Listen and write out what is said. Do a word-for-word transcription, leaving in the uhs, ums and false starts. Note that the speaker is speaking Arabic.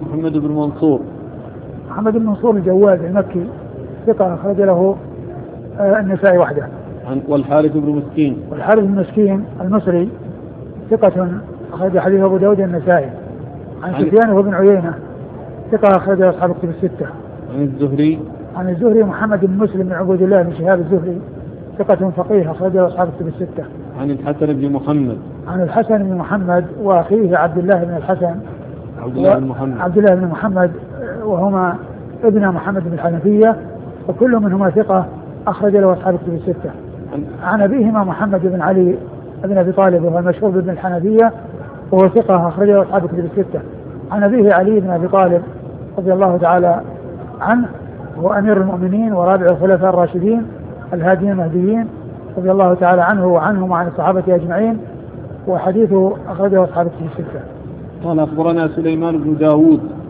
محمد بن منصور. محمد بن منصور الجواد المكي ثقة أخرج له النسائي وحده. والحارث بن مسكين. والحارث بن مسكين المصري ثقة أخرج حديث أبو داود النسائي. عن سفيان بن عيينة ثقة أخرج أصحاب الكتب الستة. عن الزهري. عن الزهري محمد بن مسلم بن عبد الله بن شهاب الزهري ثقة فقيه أخرج أصحاب الكتب الستة. عن الحسن بن محمد. عن الحسن بن محمد وأخيه عبد الله بن الحسن. عبد الله بن محمد. عبد الله بن محمد وهما ابن محمد بن الحنفية وكل منهما ثقة أخرج له أصحاب الكتب الستة. عن أبيهما محمد بن علي بن أبي طالب وهو المشهور بابن الحنفية وهو ثقة أخرج له أصحاب الكتب الستة. عن أبيه علي بن أبي طالب رضي الله تعالى عنه هو أمير المؤمنين ورابع الخلفاء الراشدين الهاديين المهديين رضي الله تعالى عنه وعنهم وعن الصحابة أجمعين وحديثه أخرجه أصحاب الكتب الستة. قال أخبرنا سليمان بن داود